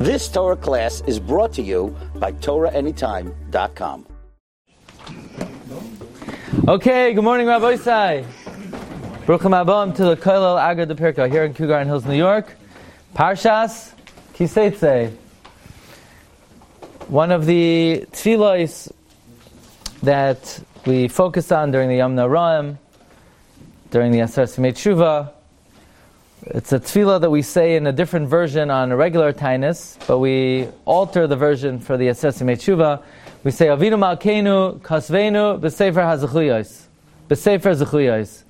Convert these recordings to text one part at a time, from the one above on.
This Torah class is brought to you by TorahAnytime.com. Okay, good morning, Rabbi Isai. Baruchim Abam to the Kollel Agad de Pirka here in Kew Garden Hills, New York. Parshas Kiseitze. One of the tefillos that we focus on during the Yom Noraim, during the Aseret Simei Tshuva. It's a tefillah that we say in a different version on a regular Tainus, but we alter the version for the Aseret Simei Tshuva. We say Avinu Malkeinu Kasveinu B'Sefer HaZechuyos. B'Sefer Zechuyos.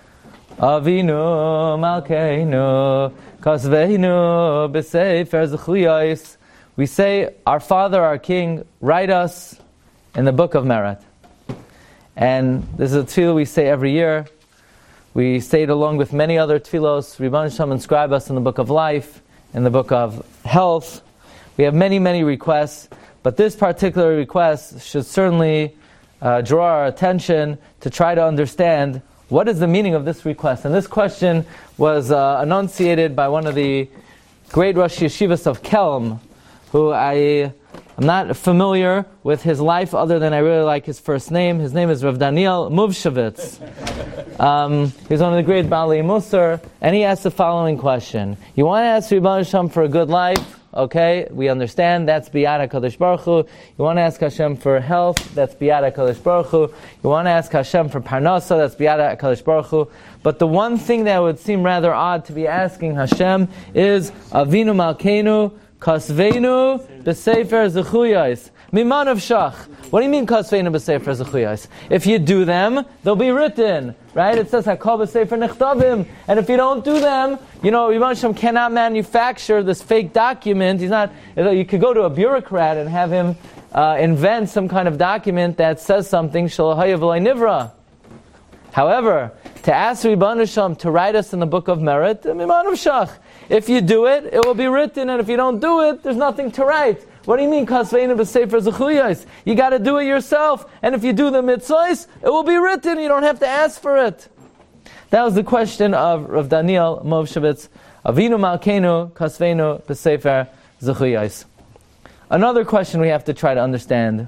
Avinu Malkeinu Kasveinu B'Sefer Zechuyos. We say, our Father, our King, write us in the book of Merit. And this is a tefillah we say every year. We say it along with many other tefillos. Ribbono Shel Olam, inscribe us in the book of life, in the book of health. We have many, many requests, but this particular request should certainly draw our attention to try to understand what is the meaning of this request. And this question was enunciated by one of the great Rosh Yeshivas of Kelm, who I'm not familiar with his life other than I really like his first name. His name is Rav Daniel Movshavitz. He's one of the great Baalei Musar, and he asked the following question. You want to ask Ribbono Shel Olam for a good life? Okay, we understand, that's Biyad HaKadosh Baruch Hu. You want to ask Hashem for health? That's Biyad HaKadosh Baruch Hu. You want to ask Hashem for Parnasa? That's Biyad HaKadosh Baruch Hu. But the one thing that would seem rather odd to be asking Hashem is Avinu Malkeinu Kasveinu B'Sefer Zechuyos. Miman of Shach. What do you mean Kasveinu B'Sefer Zechuyos? If you do them, they'll be written. Right? It says Hakol B'Sefer Nechtavim. And if you don't do them, Ribbono Shel Olam cannot manufacture this fake document. You could go to a bureaucrat and have him invent some kind of document that says something Shelo Hayav V'lo Nivra. However, to ask Ribbono Shel Olam to write us in the book of Merit, Miman of Shach. If you do it, it will be written, and if you don't do it, there's nothing to write. What do you mean, Kasveinu B'Sefer Zechuyos? You got to do it yourself, and if you do the mitzvahs, it will be written. You don't have to ask for it. That was the question of Rav Daniel Movshavitz. Avinu Malkeinu Kasveinu B'Sefer Zechuyos. Another question we have to try to understand.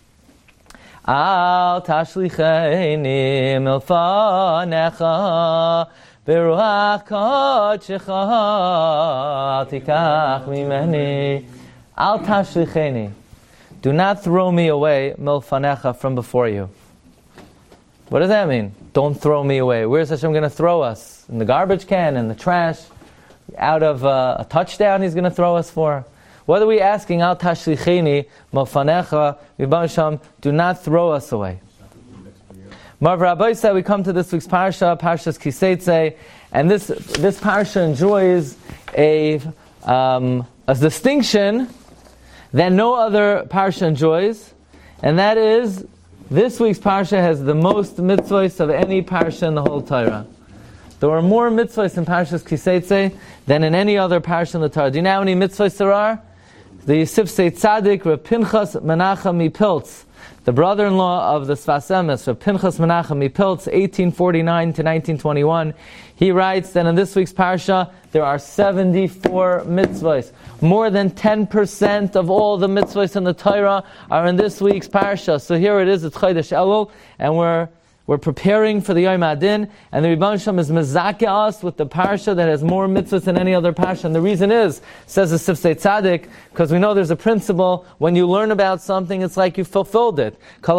Al tashlicheni milfanecha Beruach kodshecha al tikach mimeni al tashlicheni. Do not throw me away milfanecha from before you. What does that mean? Don't throw me away. Where's Hashem going to throw us? In the garbage can, in the trash? Out of a touchdown He's going to throw us for? What are we asking? Al tashlicheni milfanecha. Ribbono Shel Olam, do not throw us away. Marv Rabbi said we come to this week's parsha, Parshas Kiseitze, and this parsha enjoys a distinction that no other parsha enjoys, and that is this week's parsha has the most mitzvahs of any parsha in the whole Torah. There are more mitzvahs in Parshas Kiseitze than in any other parsha in the Torah. Do you know how many mitzvahs there are? The Sifsei Tzadik, Reb Pinchas Menachem MiPiltz, the brother-in-law of the Sfas Emes, Reb Pinchas Menachem MiPiltz, 1849 to 1921, he writes that in this week's parsha there are 74 mitzvahs. More than 10% of all the mitzvahs in the Torah are in this week's parsha. So here it is, it's Chodesh Elul, and we're preparing for the Yom Adin, and the Ribbono Shel Olam is mezakeh us with the parsha that has more mitzvahs than any other parsha. And the reason is, says the Sifsei Tzadik, because we know there's a principle, when you learn about something, it's like you fulfilled it.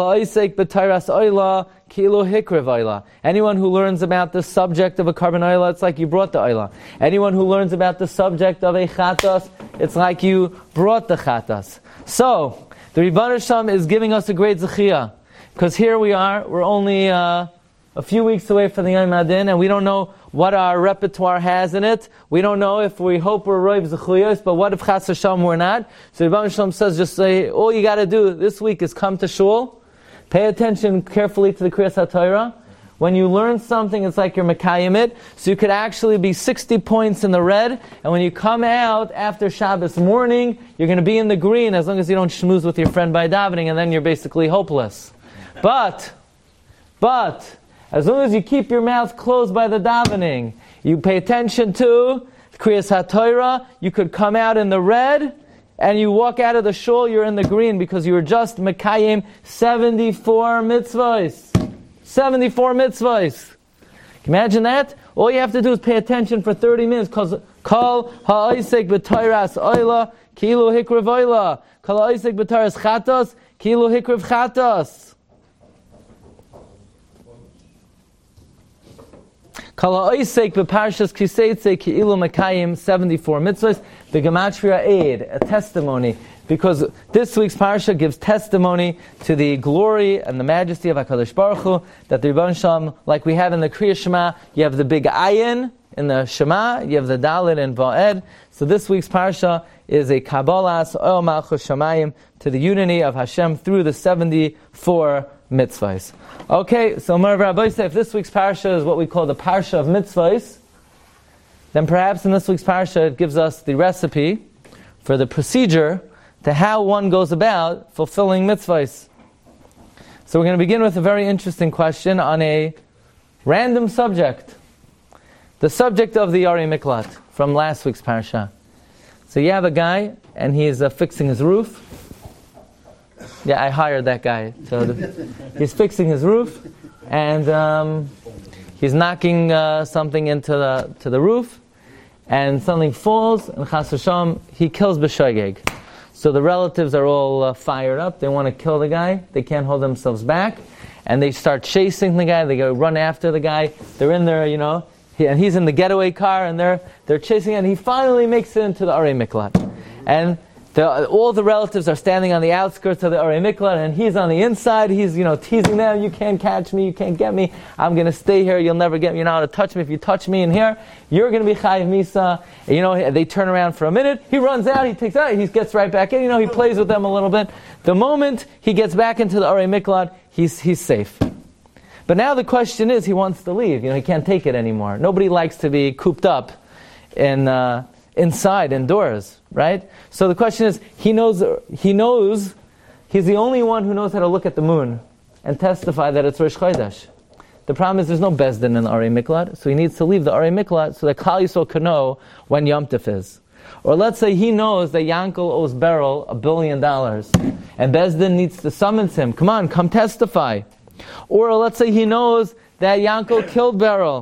Anyone who learns about the subject of a carbon oila, it's like you brought the oila. Anyone who learns about the subject of a chatas, it's like you brought the chatas. So, the Ribbono Shel Olam is giving us a great zechiyah. Because here we are, we're only a few weeks away from the Yom Adin, and we don't know what our repertoire has in it. We don't know if we hope we're Roiv Zechuyos, but what if Chas Hashem we're not? So Ribbono Shel Olam says, just say, all you got to do this week is come to shul, pay attention carefully to the Kriyas HaTorah. When you learn something, it's like you're Mekayim it, so you could actually be 60 points in the red, and when you come out after Shabbos morning, you're going to be in the green, as long as you don't schmooze with your friend by davening, and then you're basically hopeless. But, as long as you keep your mouth closed by the davening, you pay attention to Kriyas HaTorah, you could come out in the red, and you walk out of the shul, you're in the green because you were just Mekayim 74 mitzvahs. 74 mitzvahs. Imagine that? All you have to do is pay attention for 30 minutes because Kol ha'isek b'tayras oila kilu hikriv oila. Kol ha'isek b'tayras chatas kilu hikriv chatas. Kol ha'isek b'parshas kiseitze ki'ilu mekayim 74 mitzvahs. The Gematria aid, a testimony, because this week's parsha gives testimony to the glory and the majesty of HaKadosh Baruch Hu, that the Rebbeinu Shalom, like we have in the Kriya Shema, you have the big ayin in the Shema, you have the Dalet in Va'ed. So this week's parsha is a Kabbalas Oil Malchus Shamayim to the unity of Hashem through the 74 mitzvahs. Okay, so Marav Rabbi said, if this week's parsha is what we call the parsha of mitzvahs, then perhaps in this week's parsha it gives us the recipe for the procedure to how one goes about fulfilling mitzvahs. So we're going to begin with a very interesting question on a random subject. The subject of the Arei Miklat from last week's parsha. So you have a guy and he's fixing his roof. Yeah, I hired that guy. So he's fixing his roof and he's knocking something into the roof, and something falls, and Chas v'Shalom, he kills b'shogeg. So the relatives are all fired up. They want to kill the guy. They can't hold themselves back, and they start chasing the guy. They go run after the guy. They're in there, and he's in the getaway car, and they're chasing, and he finally makes it into the Arei Miklat. And all the relatives are standing on the outskirts of the Arei Miklat, and he's on the inside. He's, teasing them. You can't catch me. You can't get me. I'm going to stay here. You'll never get me. You're not going to touch me. If you touch me in here, you're going to be Chayiv Misa. And, they turn around for a minute. He runs out. He takes out. He gets right back in. He plays with them a little bit. The moment he gets back into the Arei Miklat, he's safe. But now the question is, he wants to leave. He can't take it anymore. Nobody likes to be cooped up inside, indoors, right? So the question is, he knows, he's the only one who knows how to look at the moon and testify that it's Rosh Chodesh. The problem is there's no Bezdin in the Arei Miklat, so he needs to leave the Arei Miklat so that Klal Yisrael can know when Yom Tov is. Or let's say he knows that Yankel owes Beryl $1 billion, and Bezdin needs to summons him. Come testify. Or let's say he knows that Yankel killed Beryl.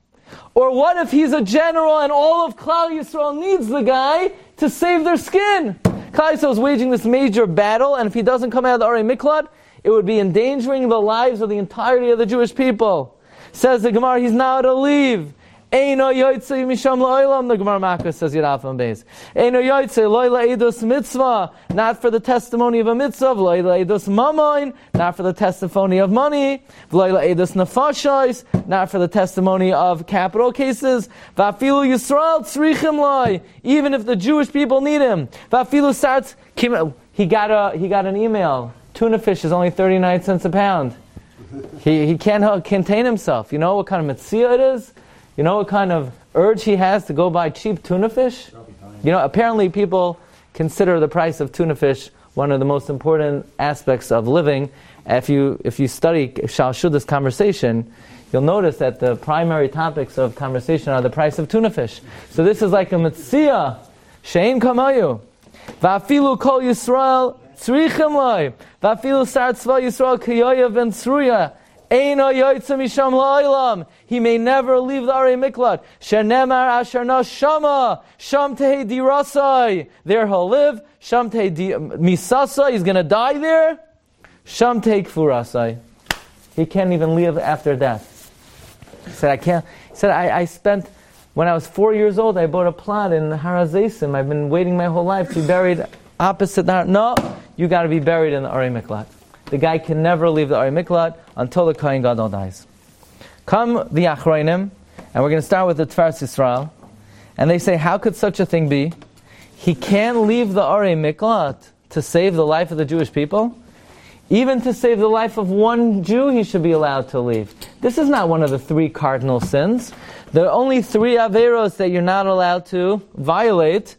Or what if he's a general and all of Klal Yisrael needs the guy to save their skin? Klal Yisrael is waging this major battle, and if he doesn't come out of the Arei Miklat, it would be endangering the lives of the entirety of the Jewish people. Says the Gemara, he's not to leave. Eino yotzei misham la'olam, the Gemara Makkah says Yiraf and Beis. Eino yotzei lo'ila eidos mitzvah, not for the testimony of a mitzvah, lo'ila eidos mamoin, not for the testimony of money, lo'ila eidos nefashos, not for the testimony of capital cases, va'afilu Yisrael tzrichim lo'i, even if the Jewish people need him. Va'afilu sartz, he got an email, tuna fish is only 39 cents a pound. He can't contain himself. You know what kind of mitzvah it is? You know what kind of urge he has to go buy cheap tuna fish? Apparently people consider the price of tuna fish one of the most important aspects of living. If you study Shalshuda's conversation, you'll notice that the primary topics of conversation are the price of tuna fish. So this is like a mitzvah. Shein kamayu. Va'afilu kol Yisrael tzrichim loy. Va'afilu sar tzva Yisrael kiyoya ben tzruya. Eino yoytze misham la'olam. He may never leave the Arei Miklat. Shenemar asher na shama. Sham tehei dirasai. There he'll live. Sham tehei misasai. He's going to die there. Sham tehei kfurasai. He can't even live after death. He said, I can't. He said, I spent, when I was 4 years old, I bought a plot in Har HaZeisim. I've been waiting my whole life to be buried opposite that. No, you got to be buried in the Arei Miklat. The guy can never leave the Arei Miklat until the Kohen Gadol dies. Come the Achronim, and we're going to start with the Tfaras Yisrael, and they say, how could such a thing be? He can't leave the Arei Miklat to save the life of the Jewish people? Even to save the life of one Jew, he should be allowed to leave. This is not one of the 3 cardinal sins. There are only 3 averos that you're not allowed to violate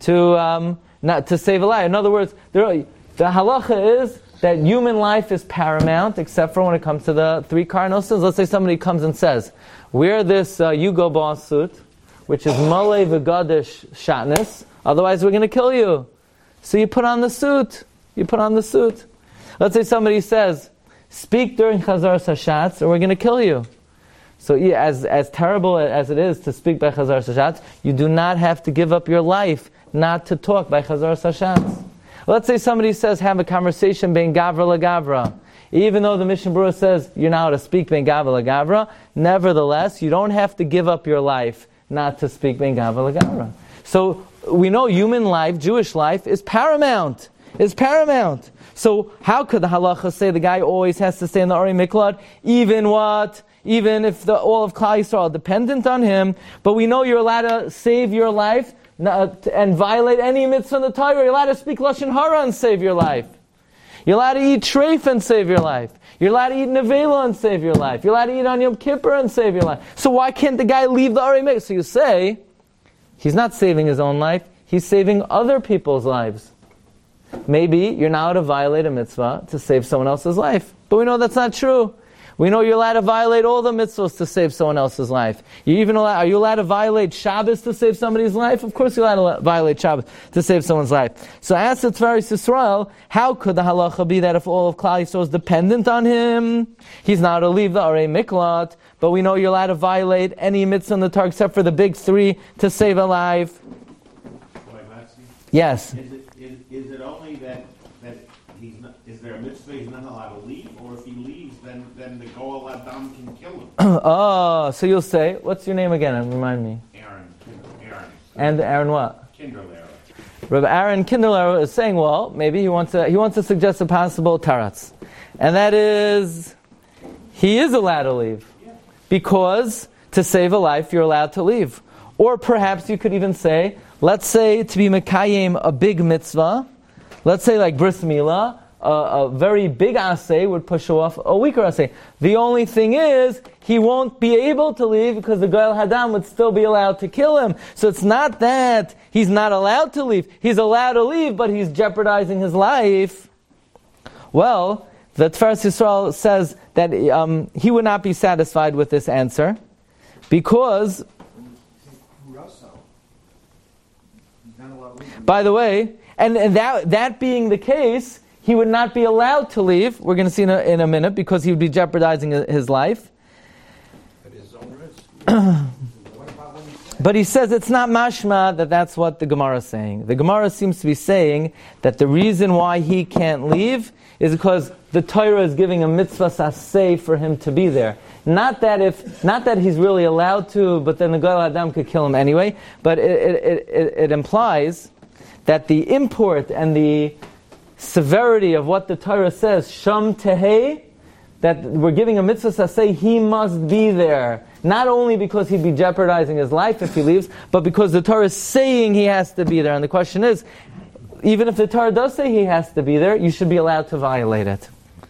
not to save a life. In other words, the halacha is that human life is paramount, except for when it comes to the 3 cardinal sins. Let's say somebody comes and says, wear this Yugo Boss suit, which is Malay V'Gadish Shatnez, otherwise we're going to kill you. So you put on the suit. Let's say somebody says, speak during Chazar Hashatz or we're going to kill you. So as terrible as it is to speak by Chazar Hashatz, you do not have to give up your life not to talk by Chazar Hashatz. Let's say somebody says, have a conversation bein Gavra LaGavra. Even though the Mishnah Berurah says you're not allowed to speak bein Gavra LaGavra, nevertheless, you don't have to give up your life not to speak bein Gavra LaGavra. So we know human life, Jewish life, is paramount. So how could the halacha say the guy always has to stay in the Ari Miklat, even if all of Klal Yisrael are dependent on him? But we know you're allowed to save your life and violate any mitzvah in the Torah. You're allowed to speak Lashon Hara and save your life. You're allowed to eat treif and save your life. You're allowed to eat nevela and save your life. You're allowed to eat on Yom Kippur and save your life. So why can't the guy leave the Ari Miklat? So you say, he's not saving his own life, he's saving other people's lives. Maybe you're not allowed to violate a mitzvah to save someone else's life. But we know that's not true. We know you're allowed to violate all the mitzvahs to save someone else's life. Are you allowed to violate Shabbos to save somebody's life? Of course you're allowed to violate Shabbos to save someone's life. So ask the Tvaris Yisrael, how could the halacha be that if all of Klal Yisrael is dependent on him, he's not allowed to leave the Arei Miklat, but we know you're allowed to violate any mitzvah in the Torah except for the big three to save a life? Yes. Is it only that he's not? Is there a mitzvah he's not allowed to leave, or if he leaves, then the Goel Adam can kill him? Oh, so you'll say, what's your name again? Remind me. Aaron. And Aaron what? Kinderlehrer. Rabbi Aaron Kinderlehrer is saying, well, maybe he wants to suggest a possible taratz, and that is, he is allowed to leave, because to save a life you're allowed to leave. Or perhaps you could even say, let's say to be mekayim a big mitzvah, let's say like bris milah, a very big asay would push off a weaker asay. The only thing is, he won't be able to leave because the Goel Hadam would still be allowed to kill him. So it's not that he's not allowed to leave. He's allowed to leave, but he's jeopardizing his life. Well, the Tfaras Yisrael says that he would not be satisfied with this answer because, by the way, and that being the case, he would not be allowed to leave. We're going to see in a minute, because he would be jeopardizing his life. At his own risk. But he says it's not mashma that's what the Gemara is saying. The Gemara seems to be saying that the reason why he can't leave is because the Torah is giving a mitzvah saseh for him to be there. Not that he's really allowed to, but then the Goel Adam could kill him anyway. But it implies that the import and the severity of what the Torah says, Sham Tehei, that we're giving a mitzvah saseh, he must be there. Not only because he'd be jeopardizing his life if he leaves, but because the Torah is saying he has to be there. And the question is, even if the Torah does say he has to be there, you should be allowed to violate it.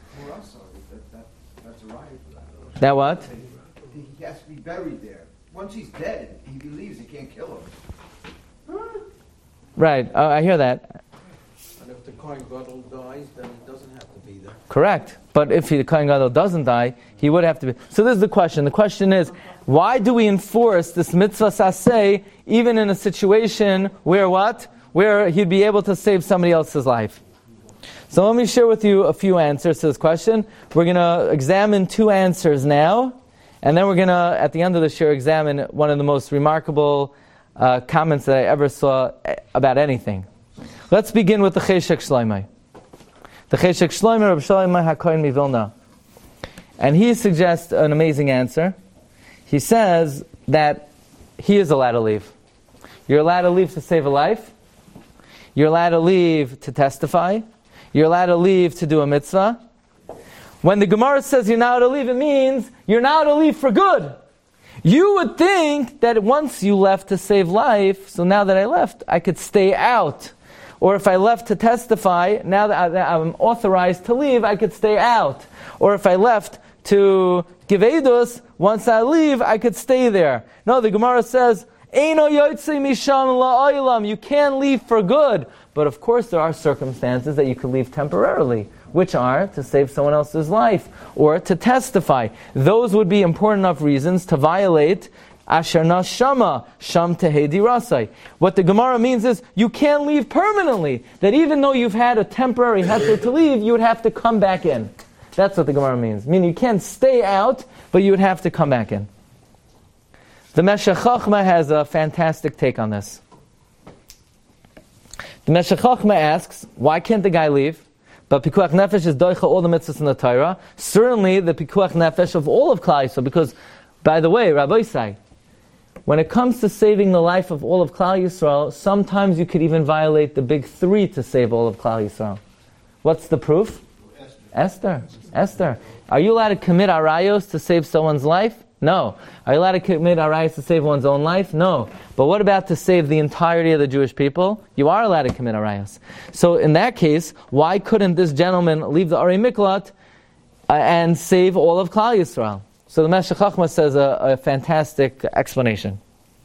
That's right. That what? He has to be buried there. Once he's dead, if he leaves, he can't kill him. Right, I hear that. And if the Kohen Gadol dies, then he doesn't have to be there. Correct. But if the Kohen Gadol doesn't die, he would have to be. So this is the question. The question is, why do we enforce this mitzvah saseh even in a situation where what? Where he'd be able to save somebody else's life? So let me share with you a few answers to this question. We're going to examine two answers now, and then we're going to, at the end of the share, examine one of the most remarkable comments that I ever saw about anything. Let's begin with the Cheshek Shloimeh. The Cheshek Shloimeh, Reb Shloimeh HaKohen MiVilna. And he suggests an amazing answer. He says that he is allowed to leave. You're allowed to leave to save a life. You're allowed to leave to testify. You're allowed to leave to do a mitzvah. When the Gemara says you're not allowed to leave, it means you're not allowed to leave for good. You would think that once you left to save life, so now that I left, I could stay out. Or if I left to testify, now that I'm authorized to leave, I could stay out. Or if I left to give edus, once I leave, I could stay there. No, the Gemara says, Eino yotze misham la'olam. You can't leave for good. But of course there are circumstances that you could leave temporarily, which are to save someone else's life or to testify. Those would be important enough reasons to violate Asher nashama sham tehedi rasai. What the Gemara means is you can't leave permanently. That even though you've had a temporary heter to leave, you would have to come back in. That's what the Gemara means. Meaning you can't stay out, but you would have to come back in. The Meshech Chochmah has a fantastic take on this. The Meshech Chochmah asks, why can't the guy leave? But Pikuach Nefesh is doicha all the mitzvahs in the Torah. Certainly the Pikuach Nefesh of all of Klal Yisrael. Because, by the way, Rabbi Isai, when it comes to saving the life of all of Klal Yisrael, sometimes you could even violate the big three to save all of Klal Yisrael. What's the proof? Esther. Are you allowed to commit arayos to save someone's life? No. Are you allowed to commit arayos to save one's own life? No. But what about to save the entirety of the Jewish people? You are allowed to commit arayos. So in that case, why couldn't this gentleman leave the Arei Miklat and save all of Klal Yisrael? So the Meshech Chochmah says a fantastic explanation.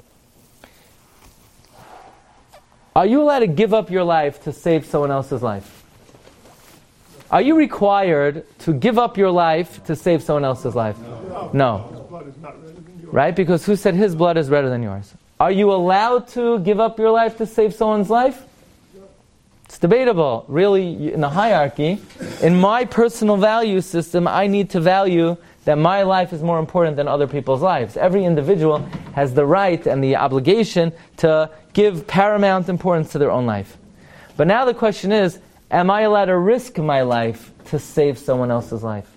Are you allowed to give up your life to save someone else's life? Are you required to give up your life to save someone else's life? No. Right? Because who said his blood is redder than yours? Are you allowed to give up your life to save someone's life? It's debatable. Really, in the hierarchy, in my personal value system, I need to value that my life is more important than other people's lives. Every individual has the right and the obligation to give paramount importance to their own life. But now the question is, am I allowed to risk my life to save someone else's life?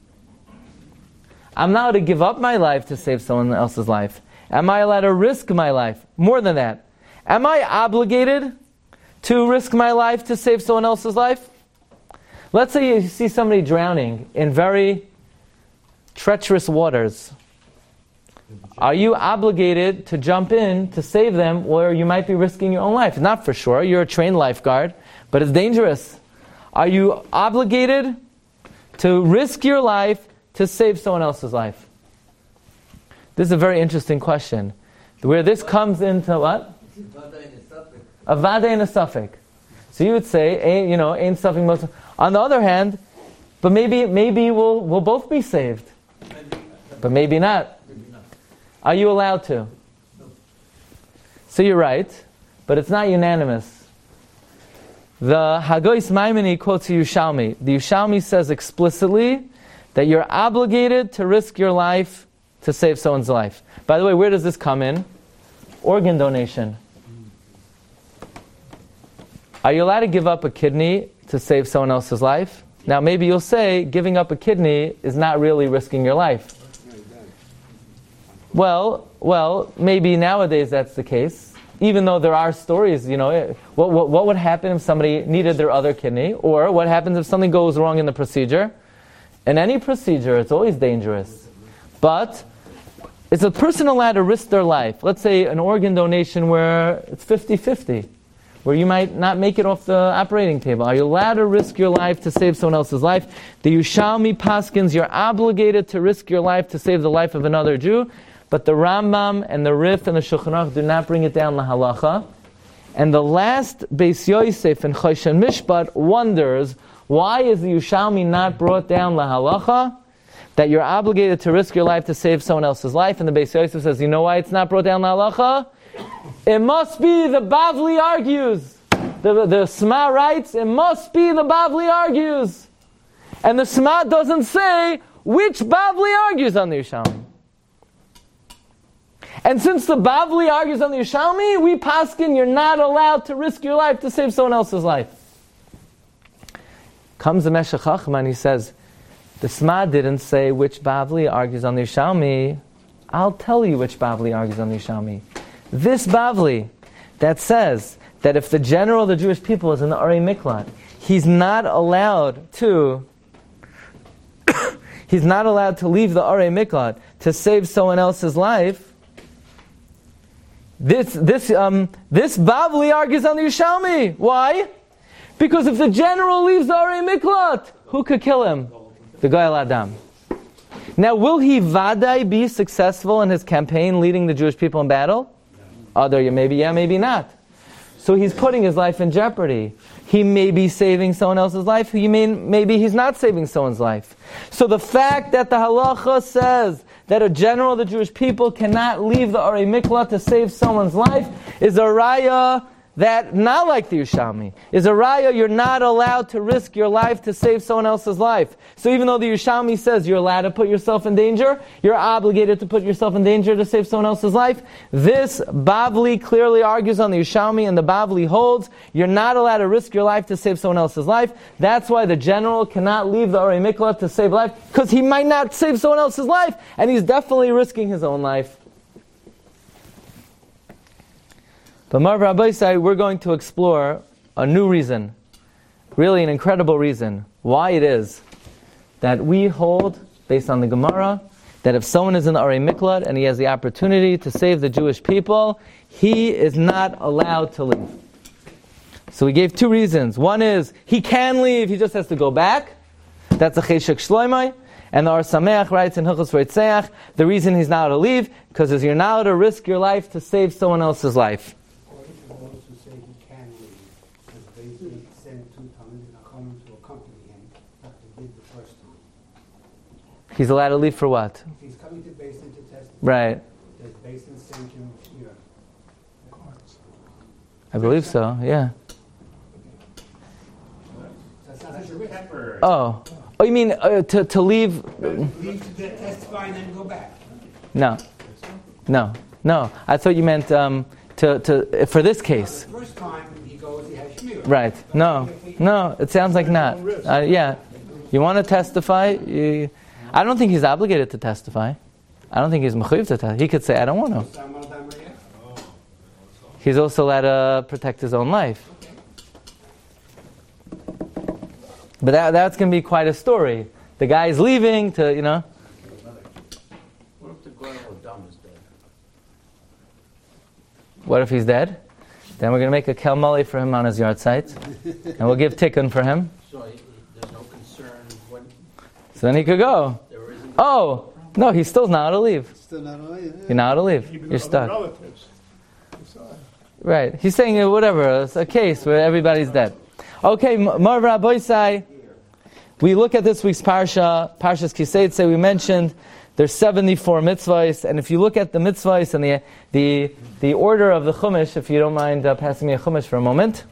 I'm not allowed to give up my life to save someone else's life. Am I allowed to risk my life? More than that, am I obligated to risk my life to save someone else's life? Let's say you see somebody drowning in very treacherous waters. Are you obligated to jump in to save them, or you might be risking your own life? Not for sure. You're a trained lifeguard, but it's dangerous. Are you obligated to risk your life to save someone else's life? This is a very interesting question. Where this comes into what? A vada and a suffix. So you would say, ain't suffix most. On the other hand, but maybe we'll both be saved. But maybe not. Are you allowed to? So you're right, but it's not unanimous. The Hagois Maimoni quotes the Yerushalmi. The Yerushalmi says explicitly that you're obligated to risk your life to save someone's life. By the way, where does this come in? Organ donation. Are you allowed to give up a kidney to save someone else's life? Now maybe you'll say giving up a kidney is not really risking your life. Well, maybe nowadays that's the case. Even though there are stories, what would happen if somebody needed their other kidney? Or what happens if something goes wrong in the procedure? In any procedure, it's always dangerous. But is a person allowed to risk their life? Let's say an organ donation where it's 50-50, where you might not make it off the operating table. Are you allowed to risk your life to save someone else's life? The Yerushalmi paskins, you're obligated to risk your life to save the life of another Jew. But the Rambam and the Rif and the Shulchan Aruch do not bring it down la halacha. And the last Beis Yosef and Choshen Mishpat wonders, why is the Yerushalmi not brought down la halacha? That you're obligated to risk your life to save someone else's life. And the Beis Yosef says, you know why it's not brought down la halacha? It must be, the Bavli argues. The Sma writes, it must be the Bavli argues. And the Sma doesn't say which Bavli argues on the Yerushalmi. And since the Bavli argues on the Yerushalmi, we paskin, you're not allowed to risk your life to save someone else's life. Comes the Meshech Chochmah and he says, the Sma didn't say which Bavli argues on the Yerushalmi. I'll tell you which Bavli argues on the Yerushalmi. This Bavli that says that if the general of the Jewish people is in the Arei Miklat, he's not allowed to leave the Arei Miklat to save someone else's life. This Bavli argues on the Yerushalmi. Why? Because if the general leaves the Arei Miklat, who could kill him? The Goyal Adam. Now, will he vadai be successful in his campaign leading the Jewish people in battle? Maybe not. So he's putting his life in jeopardy. He may be saving someone else's life. Maybe he's not saving someone's life. So the fact that the halacha says that a general of the Jewish people cannot leave the Arei Miklat to save someone's life is a raya that, not like the Yerushalmi, is a raya you're not allowed to risk your life to save someone else's life. So even though the Yerushalmi says you're allowed to put yourself in danger, you're obligated to put yourself in danger to save someone else's life, this Bavli clearly argues on the Yerushalmi, and the Bavli holds you're not allowed to risk your life to save someone else's life. That's why the general cannot leave the Arei Miklat to save life, because he might not save someone else's life, and he's definitely risking his own life. But Marv Rabbi say we're going to explore a new reason, really an incredible reason, why it is that we hold, based on the Gemara, that if someone is in the Arei Miklat and he has the opportunity to save the Jewish people, he is not allowed to leave. So we gave two reasons. One is, he can leave, he just has to go back. That's a Cheshek Shloimei. And the Or Sameach writes in Hilchos Reitzeach, the reason he's not allowed to leave, because you're not allowed to risk your life to save someone else's life. He's allowed to leave for what? If he's coming to Basin to testify, right. does Basin send him here? I believe so, yeah. That's not such a risk. Oh, you mean to leave? Leave to testify and then go back. No. I thought you meant to for this case. The first time he goes, he has shmir. Right. No. It sounds like not. Yeah. You want to testify? I don't think he's obligated to testify. I don't think he's mechuyev to testify. He could say, I don't want to. He's also allowed to protect his own life. But that's going to be quite a story. The guy's leaving to, What if the Goyal Adam is dead? What if he's dead? Then we're going to make a Kel Mali for him on his yard site. And we'll give tikkun for him. So there's no concern when... So then he could go. Oh, no, he's still not allowed to leave. Still not allowed, yeah. You're not allowed to leave. You're stuck. Right. He's saying whatever. It's a case where everybody's dead. Okay, Marv Rabbeisai. We look at this week's Parshas Kiseitze. We mentioned there's 74 mitzvahs, and if you look at the mitzvahs and the order of the Chumash, if you don't mind passing me a Chumash for a moment.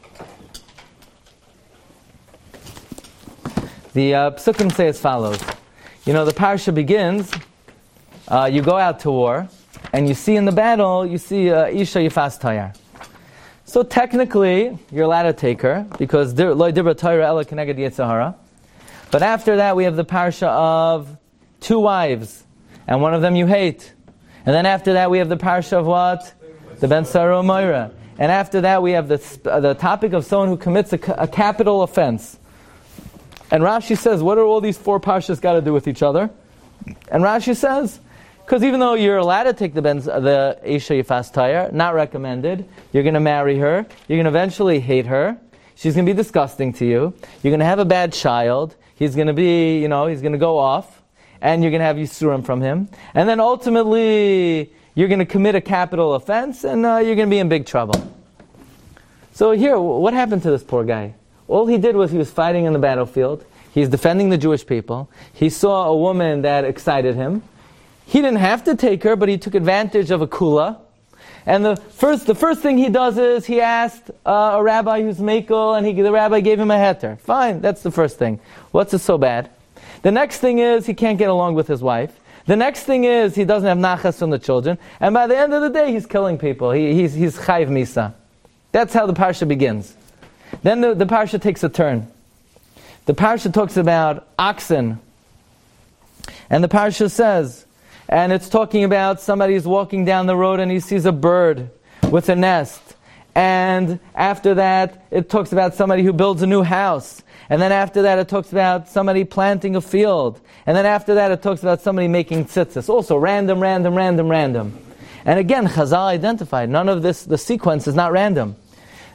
The Psukim say as follows. The Parsha begins, you go out to war, and you see in the battle, you see Isha Yifas Tayar. So technically, you're allowed to take her, because Lo Dibra Torah Ela Keneged Yetzirah. But after that, we have the Parsha of 2 wives, and one of them you hate. And then after that, we have the Parsha of what? The Ben Saro Moira. And after that, we have the topic of someone who commits a capital offense. And Rashi says, what are all these 4 parshas got to do with each other? And Rashi says, because even though you're allowed to take the Isha Yifas Tayar, not recommended, you're going to marry her, you're going to eventually hate her, she's going to be disgusting to you, you're going to have a bad child, he's going to be, he's going to go off, and you're going to have Yisurim from him, and then ultimately, you're going to commit a capital offense, and you're going to be in big trouble. So here, what happened to this poor guy? All he did was he was fighting in the battlefield. He's defending the Jewish people. He saw a woman that excited him. He didn't have to take her, but he took advantage of a kula. And the first thing he does is he asked a rabbi who's mekel, and the rabbi gave him a heter. Fine, that's the first thing. What's it so bad? The next thing is he can't get along with his wife. The next thing is he doesn't have nachas from the children. And by the end of the day, he's killing people. He's chayv misa. That's how the parsha begins. Then the parsha takes a turn. The parsha talks about oxen. And the parsha says, and it's talking about somebody who's walking down the road and he sees a bird with a nest. And after that, it talks about somebody who builds a new house. And then after that, it talks about somebody planting a field. And then after that, it talks about somebody making tzitzis. Also random. And again, Chazal identified, none of this, the sequence is not random.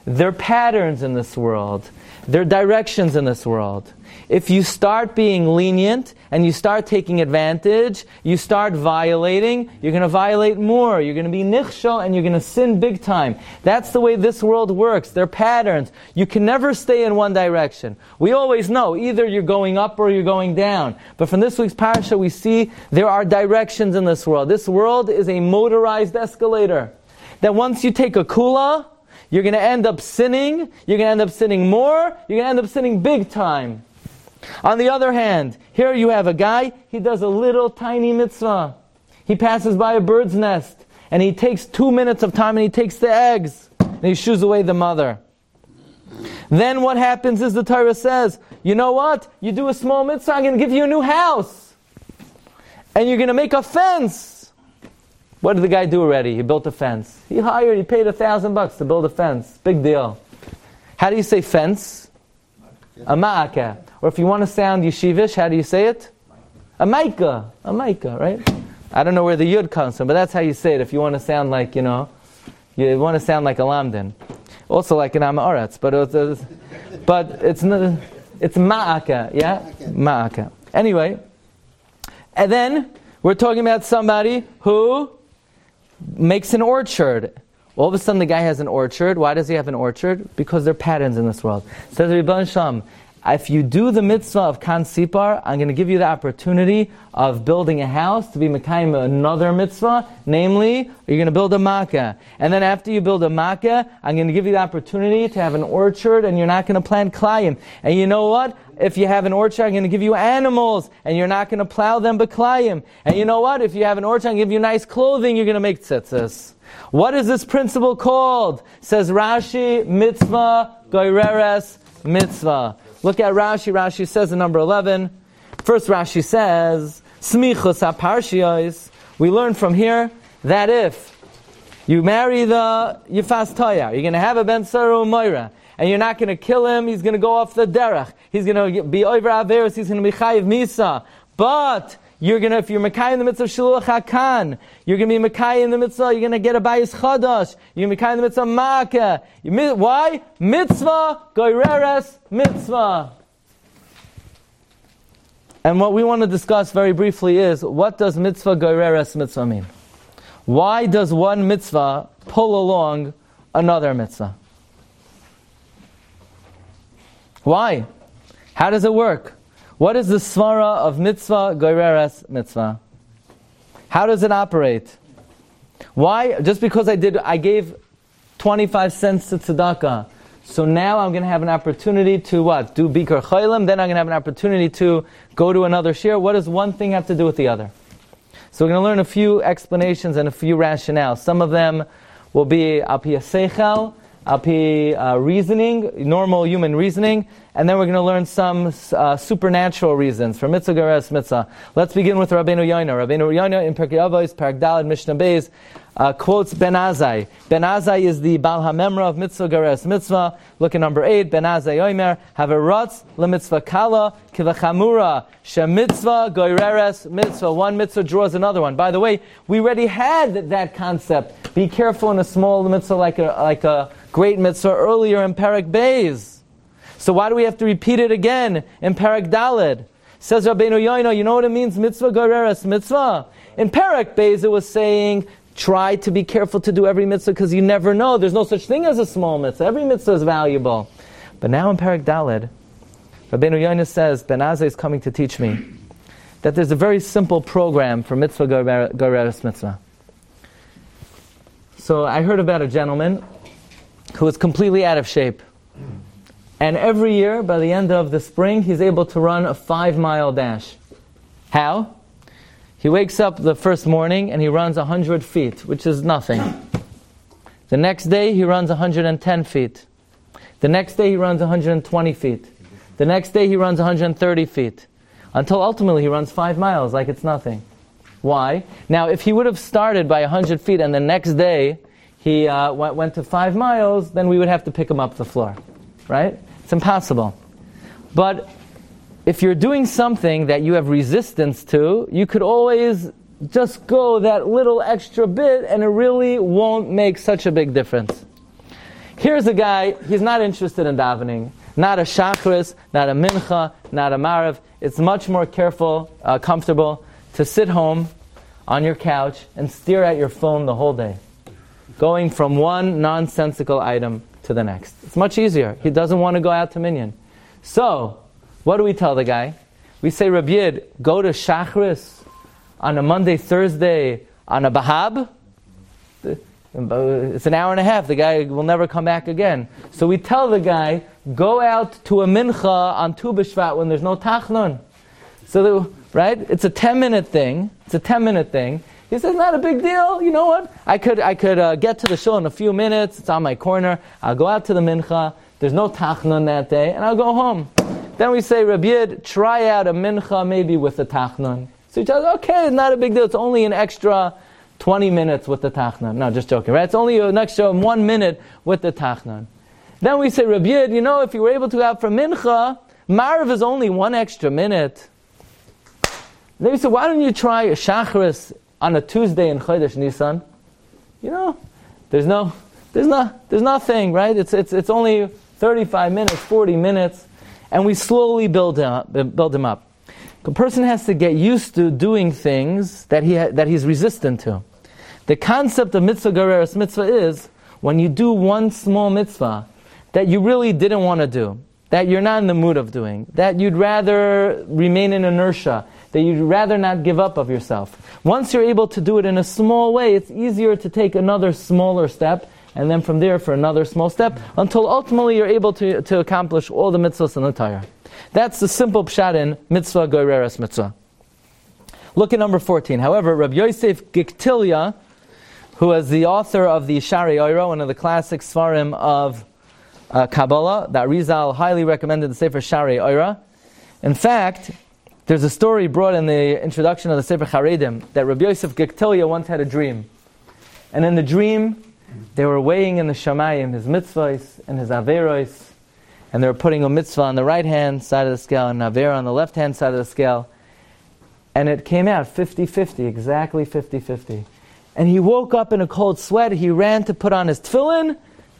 There are patterns in this world. There are directions in this world. If you start being lenient and you start taking advantage, you start violating, you're going to violate more. You're going to be nichshel and you're going to sin big time. That's the way this world works. There are patterns. You can never stay in one direction. We always know either you're going up or you're going down. But from this week's parasha we see there are directions in this world. This world is a motorized escalator. That once you take a kula, you're going to end up sinning. You're going to end up sinning more. You're going to end up sinning big time. On the other hand, here you have a guy, he does a little tiny mitzvah. He passes by a bird's nest, and he takes 2 minutes of time, and he takes the eggs, and he shoos away the mother. Then what happens is the Torah says, you know what? You do a small mitzvah, I'm going to give you a new house. And you're going to make a fence. What did the guy do already? He built a fence. He paid $1,000 to build a fence. Big deal. How do you say fence? A ma'aka. Or if you want to sound yeshivish, how do you say it? A maika. A maika, right? I don't know where the yud comes from, but that's how you say it if you want to sound like, you want to sound like a lamdin. Also like an amaretz, but it's ma'aka, yeah? Ma'aka. Anyway, and then we're talking about somebody who makes an orchard. All of a sudden the guy has an orchard. Why does he have an orchard? Because there are patterns in this world. Says Rebbeinu Shalom, if you do the mitzvah of Kan Sipar, I'm going to give you the opportunity of building a house to be mekayim another mitzvah, namely, you're going to build a makkah. And then after you build a makkah, I'm going to give you the opportunity to have an orchard, and you're not going to plant klayim. And you know what? If you have an orchard, I'm going to give you animals, and you're not going to plow them b'klayim. And you know what? If you have an orchard, I'm going to give you nice clothing, you're going to make tzitzis. What is this principle called? Says Rashi, mitzvah, goyreres, mitzvah. Look at Rashi. Rashi says in number 11. First Rashi says, Smichus ha-parshiyos. We learn from here that if you marry the Yifas Toya, you're going to have a Ben Saru Moira, and you're not going to kill him, he's going to go off the derech. He's going to be over Averis, he's going to be Chayiv Misa. But you're going to, if you're Mekayim in the mitzvah of Shiluach HaKan, you're going to be Mekayim in the mitzvah, you're going to get a Bayis Chadash, you're going to be Mekayim in the mitzvah Makkah. Why? Mitzvah, Goyreres, mitzvah. And what we want to discuss very briefly is, what does mitzvah, Goyreres, mitzvah mean? Why does one mitzvah pull along another mitzvah? Why? How does it work? What is the svara of mitzvah, goyreres, mitzvah? How does it operate? Why? Just because I gave 25 cents to tzedakah, so now I'm going to have an opportunity to what? Do bikar chaylim, then I'm going to have an opportunity to go to another shir. What does one thing have to do with the other? So we're going to learn a few explanations and a few rationales. Some of them will be al pi seichel, al pi reasoning, normal human reasoning, and then we're going to learn some supernatural reasons for mitzvah, goyreres, mitzvah. Let's begin with Rabbeinu Yonah. Rabbeinu Yonah in Pirkei Avos, Parak Daled, Mishnah Beis, quotes Ben Azai. Ben Azai is the Baal HaMemra of mitzvah, goyreres, mitzvah. Look at number 8. Ben Azai Omer, Haveratz lemitzvah kala kivachamura shemitzvah goyreres mitzvah. One mitzvah draws another one. By the way, we already had that concept. Be careful in a small mitzvah like a great mitzvah earlier in Parak Beis. So why do we have to repeat it again in Parak Daled? Says Rabbeinu Yonah, you know what it means, mitzvah, goyreres, mitzvah? In Parak Beis it was saying, try to be careful to do every mitzvah because you never know. There's no such thing as a small mitzvah. Every mitzvah is valuable. But now in Parak Daled, Rabbeinu Yonah says, Ben Azai is coming to teach me that there's a very simple program for mitzvah, goyreres, mitzvah. So I heard about a gentleman who was completely out of shape. And every year, by the end of the spring, he's able to run a 5-mile dash. How? He wakes up the first morning and he runs 100 feet, which is nothing. The next day, he runs 110 feet. The next day, he runs 120 feet. The next day, he runs 130 feet. Until ultimately, he runs 5 miles like it's nothing. Why? Now, if he would have started by 100 feet and the next day he went to 5 miles, then we would have to pick him up the floor. Right? It's impossible. But if you're doing something that you have resistance to, you could always just go that little extra bit and it really won't make such a big difference. Here's a guy, he's not interested in davening. Not a shachris, not a mincha, not a marav. It's much more comfortable to sit home on your couch and stare at your phone the whole day, going from one nonsensical item to the next. It's much easier. He doesn't want to go out to minyan. So, what do we tell the guy? We say, Rabbi Yid, go to shachris on a Monday, Thursday, on a bahab. It's an hour and a half. The guy will never come back again. So we tell the guy, go out to a mincha on Tu B'Shvat when there's no tachnun. So, right? It's a 10-minute thing. He says, not a big deal. You know what? I could get to the shul in a few minutes. It's on my corner. I'll go out to the mincha. There's no tachnun that day, and I'll go home. Then we say, Rabbi Yid, try out a mincha maybe with the tachnun. So he tells, okay, not a big deal. It's only an extra 20 minutes with the tachnun. No, just joking, right? It's only an extra 1 minute with the tachnun. Then we say, Rabbi Yid, if you were able to go out for mincha, Marav is only 1 extra minute. Then we say, why don't you try a shacharis on a Tuesday in Chodesh Nisan? There's nothing, right? It's only 35 minutes, 40 minutes, and we slowly build him up. A person has to get used to doing things that he's resistant to. The concept of mitzvah gereres mitzvah is when you do one small mitzvah that you really didn't want to do, that you're not in the mood of doing, that you'd rather remain in inertia, that you'd rather not give up of yourself. Once you're able to do it in a small way, it's easier to take another smaller step, and then from there for another small step, until ultimately you're able to accomplish all the mitzvahs in the Torah. That's the simple pshat in mitzvah goyreres mitzvah. Look at number 14. However, Rabbi Yosef Giktilia, who is the author of the Shari Oira, one of the classic svarim of Kabbalah, that Rizal highly recommended the Sefer Shari Oira. In fact, there's a story brought in the introduction of the Sefer Charedim that Rabbi Yosef Giktilia once had a dream. And in the dream, they were weighing in the Shamayim his mitzvahs and his averos, and they were putting a mitzvah on the right-hand side of the scale and an avera on the left-hand side of the scale. And it came out 50-50, exactly 50-50. And he woke up in a cold sweat, he ran to put on his tefillin,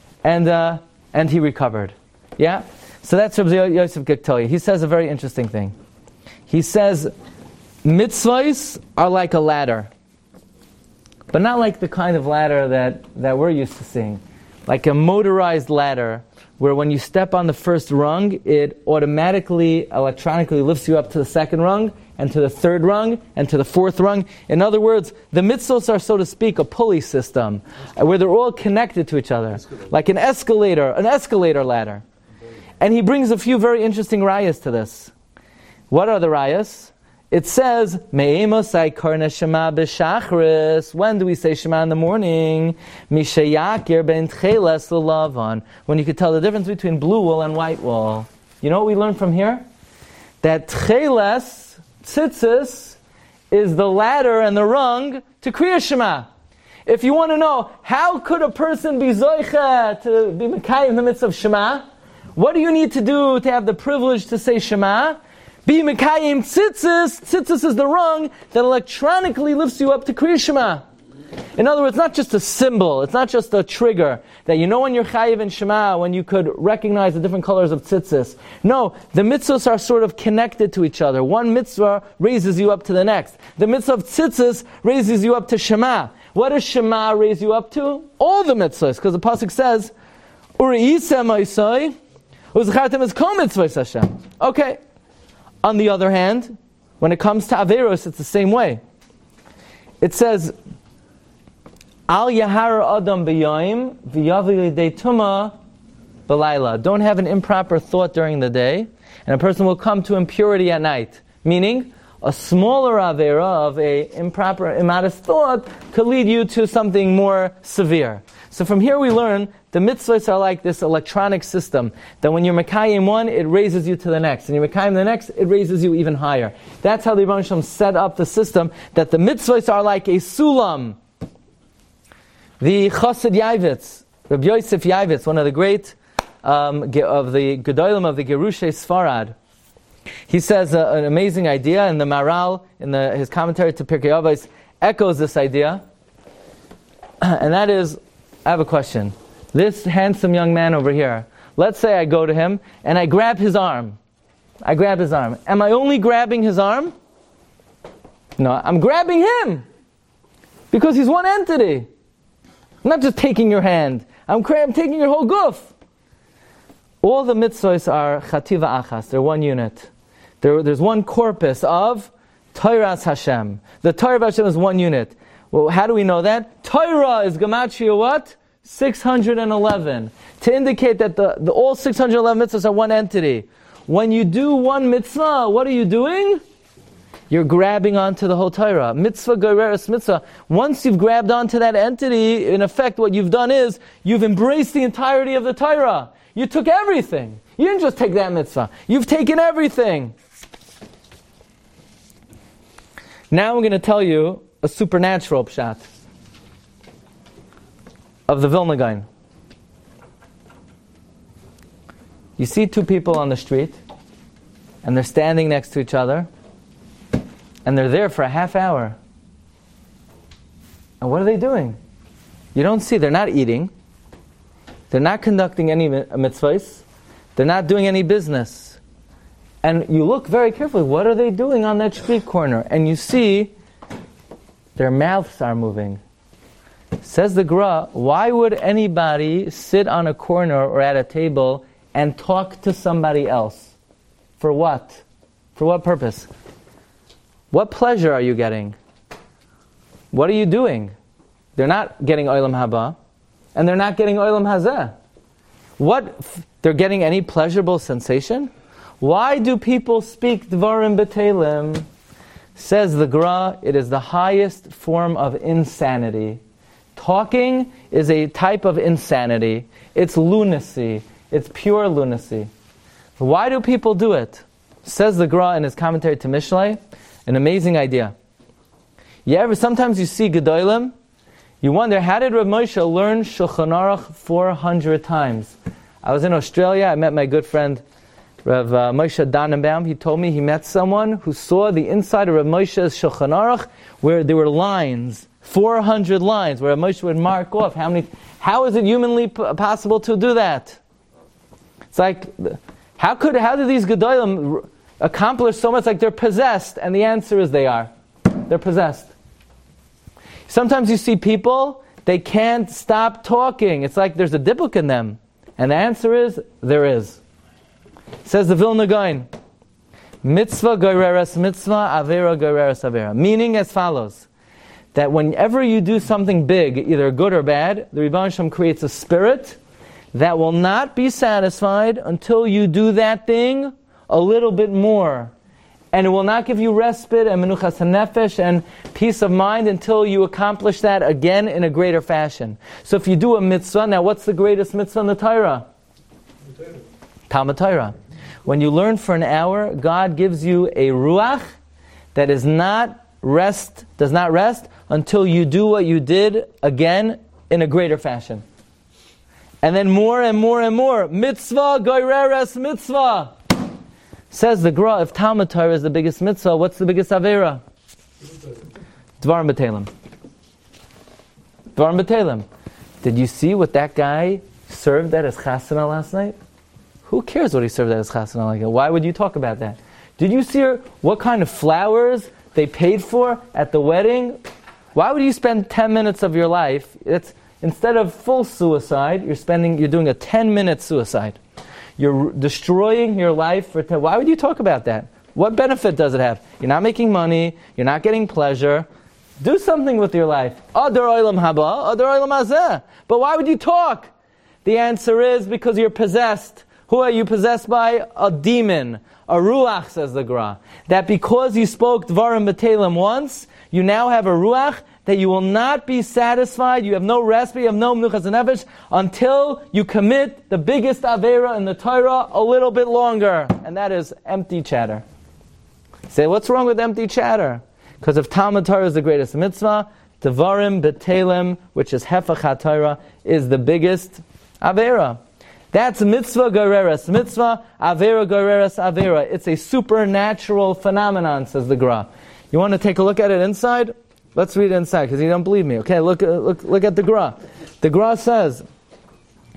and he recovered. Yeah? So that's Rabbi Yosef Giktilia. He says a very interesting thing. He says, mitzvahs are like a ladder. But not like the kind of ladder that we're used to seeing. Like a motorized ladder, where when you step on the first rung, it automatically, electronically lifts you up to the second rung, and to the third rung, and to the fourth rung. In other words, the mitzvahs are, so to speak, a pulley system, where they're all connected to each other. Like an escalator ladder. And he brings a few very interesting rayas to this. What are the rayas? It says, Me'emosai karna shema b'shachris. When do we say shema in the morning? Mishayakir ben tcheles l'lavan. When you could tell the difference between blue wool and white wool. You know what we learned from here? That tcheles, tzitzis, is the ladder and the rung to Kriya Shema. If you want to know, how could a person be zoicha to be mekayim in the midst of Shema? What do you need to do to have the privilege to say Shema? Be mekayim tzitzis. Tzitzis is the rung that electronically lifts you up to Kriya Shema. In other words, not just a symbol, it's not just a trigger, that you know when you're chayiv in Shema, when you could recognize the different colors of tzitzis. No, the mitzvahs are sort of connected to each other. One mitzvah raises you up to the next. The mitzvah of tzitzis raises you up to Shema. What does Shema raise you up to? All the mitzvahs, because the pasuk says, Uri'isem oisoi, u'zachartem es kol mitzvahs Hashem. Okay. On the other hand, when it comes to averos, it's the same way. It says, Al yahar adam b'yoyim v'yavi lidei tuma b'layla. Don't have an improper thought during the day, and a person will come to impurity at night. Meaning, a smaller avera of a improper, immodest thought could lead you to something more severe. So from here we learn the mitzvahs are like this electronic system, that when you're mekayim one, it raises you to the next. And you're mekayim the next, it raises you even higher. That's how the Rebbeinu Shalom set up the system, that the mitzvahs are like a sulam. The Chassid Yavitz, Rabbi Yosef Yavitz, one of the great of the Gedolim of the Gerushay Sfarad, he says an amazing idea, and the Maral, in his commentary to Pirkei Avos, echoes this idea. And that is, I have a question. This handsome young man over here, let's say I go to him and I grab his arm. Am I only grabbing his arm? No, I'm grabbing him. Because he's one entity. I'm not just taking your hand. I'm taking your whole guf. All the mitzvahs are chativa achas. They're one unit. There's one corpus of Torah's Hashem. The Torah of Hashem is one unit. Well, how do we know that? Torah is gematria what? 611. To indicate that the all 611 mitzvahs are one entity. When you do one mitzvah, what are you doing? You're grabbing onto the whole Torah. Mitzvah goreres mitzvah. Once you've grabbed onto that entity, in effect what you've done is, you've embraced the entirety of the Torah. You took everything. You didn't just take that mitzvah. You've taken everything. Now I'm going to tell you a supernatural pshat of the Vilna Gaon. You see two people on the street, and they're standing next to each other, and they're there for a half hour. And what are they doing? You don't see, they're not eating, they're not conducting any mitzvahs, they're not doing any business. And you look very carefully, what are they doing on that street corner? And you see, their mouths are moving. Says the Gra, why would anybody sit on a corner or at a table and talk to somebody else? For what? For what purpose? What pleasure are you getting? What are you doing? They're not getting Olam Haba, and they're not getting Olam Hazeh. They're getting any pleasurable sensation? Why do people speak Dvarim B'Telim? Says the Gra, it is the highest form of insanity. Talking is a type of insanity. It's lunacy. It's pure lunacy. Why do people do it? Says the Gra in his commentary to Mishlei, an amazing idea. Sometimes you see Gedolim, you wonder, how did Rav Moshe learn Shulchan Aruch 400 times? I was in Australia, I met my good friend Rav Moshe Dannenbaum. He told me he met someone who saw the inside of Rav Moshe's Shulchan Aruch where there were lines, 400 lines, where Rav Moshe would mark off how is it humanly possible to do that? It's like, how did these Gedolim accomplish so much? Like they're possessed, and the answer is they are. They're possessed. Sometimes you see people, they can't stop talking. It's like there's a dibuk in them. And the answer is, there is. Says the Vilna Gaon, mitzvah goreres mitzvah, avera goreres avera. Meaning as follows, that whenever you do something big, either good or bad, the Rebbeinu Shem creates a spirit that will not be satisfied until you do that thing a little bit more. And it will not give you respite and menuchas hanefesh and peace of mind until you accomplish that again in a greater fashion. So if you do a mitzvah, now what's the greatest mitzvah in the Torah? Talmud Torah. When you learn for an hour, God gives you a ruach that does not rest until you do what you did again in a greater fashion. And then more and more and more. Mitzvah goreres mitzvah. Says the Gra, if Talmud Torah is the biggest mitzvah, what's the biggest avera? Dvarim B'Telim. Dvarim B'Telim. Did you see what that guy served at his chasana last night? Who cares what he served at his chasana like that? Why would you talk about that? Did you see what kind of flowers they paid for at the wedding? Why would you spend 10 minutes of your life? Instead of full suicide, you're doing a 10-minute suicide. You're destroying your life for 10. Why would you talk about that? What benefit does it have? You're not making money. You're not getting pleasure. Do something with your life. Adar olam haba, adar olam hazeh. But why would you talk? The answer is because you're possessed. Who are you possessed by? A demon. A ruach, says the Gra. That because you spoke Dvarim B'Telim once, you now have a ruach that you will not be satisfied, you have no respite, you have no menuchas hanefesh, until you commit the biggest avera in the Torah a little bit longer. And that is empty chatter. Say, what's wrong with empty chatter? Because if Talmud Torah is the greatest mitzvah, Dvarim B'Telim, which is Hefach HaTorah, is the biggest avera. That's mitzvah goreres mitzvah, avera goreres avera. It's a supernatural phenomenon, says the Gra. You want to take a look at it inside? Let's read it inside, because you don't believe me. Okay, look at the Gra. The Gra says,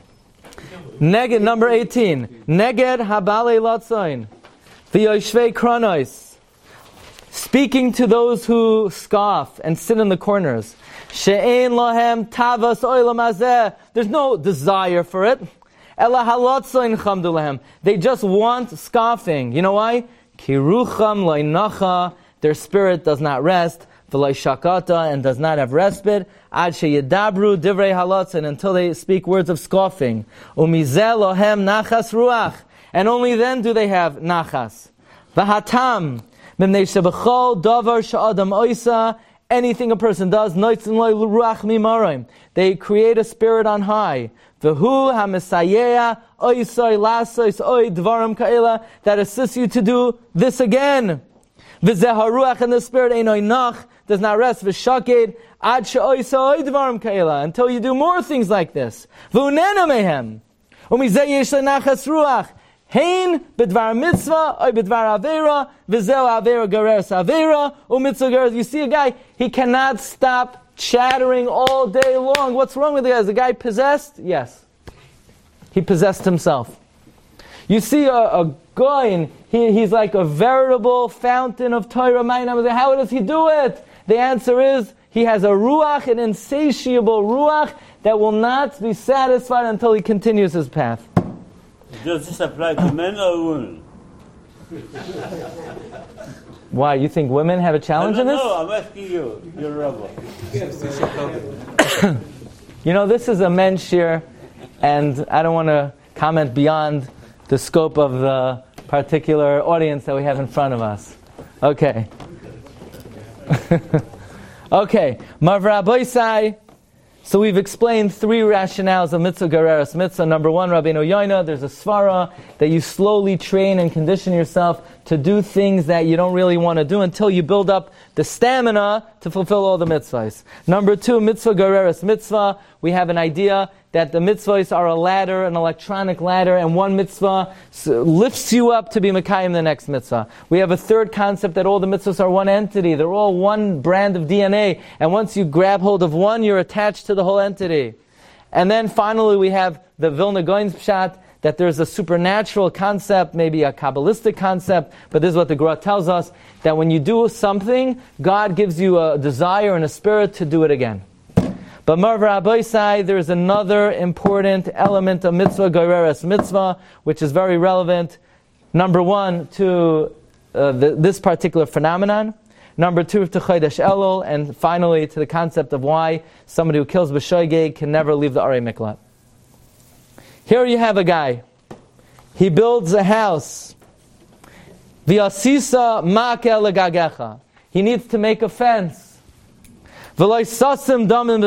Neged, number 18. Neged habale latzain. V'yoshvei kronos. Speaking to those who scoff and sit in the corners. She'ein lahem tavas oilam hazeh. There's no desire for it. Ela halatzain chamdu lahem. They just want scoffing. You know why? Ki rucham lo'inacha. Their spirit does not rest. V'lo shakata, and does not have respite. Ad sheyedabru divrei halatzin, until they speak words of scoffing. Umizeh lohem nachas ruach, and only then do they have nachas. V'hatam mimnei shebechol davar she'adam oisa, anything a person does, noitzin lo ruach mimarim, they create a spirit on high. V'hu ha'mesayeya oisoi lasois oi dvarim ka'ela, that assists you to do this again. V'zeh haruach, and the spirit einoi nach, does not rest. V'shaked ad she'oisa oi dvarim ka'ela, until you do more things like this. V'unena mehem umizeh yesh lenachas ruach hein b'dvar mitzvah oi b'dvar avera v'zeh avera gereres avera u'mitzvah gereres. You see a guy, he cannot stop chattering all day long. What's wrong with the guy? Is the guy possessed? Yes. He possessed himself. You see a guy, and he's like a veritable fountain of Torah. How does he do it? The answer is, he has a ruach, an insatiable ruach, that will not be satisfied until he continues his path. Does this apply to men or women? Why? You think women have a challenge in this? No, I'm asking you. You're a rabbi. You know, this is a men's shir, and I don't want to comment beyond the scope of the particular audience that we have in front of us. Okay. Okay. Marv Rabbeisai. So we've explained three rationales of mitzvah gereres mitzvah. Number one, Rabbeinu Yoina, there's a svara that you slowly train and condition yourself to do things that you don't really want to do until you build up the stamina to fulfill all the mitzvahs. Number two, mitzvah gereres mitzvah. We have an idea that the mitzvahs are a ladder, an electronic ladder, and one mitzvah lifts you up to be mekayim the next mitzvah. We have a third concept that all the mitzvahs are one entity. They're all one brand of DNA. And once you grab hold of one, you're attached to the whole entity. And then finally we have the Vilna Gaon's pshat, that there's a supernatural concept, maybe a Kabbalistic concept, but this is what the Gemara tells us, that when you do something, God gives you a desire and a spirit to do it again. But Marv Rabbeisai, there's another important element of mitzvah gereres mitzvah, which is very relevant. Number one, to this particular phenomenon. Number two, to Chodesh Elul. And finally, to the concept of why somebody who kills b'shoigeg can never leave the Arei Miklat. Here you have a guy. He builds a house. V'yasisa ma'kel legagecha. He needs to make a fence. We don't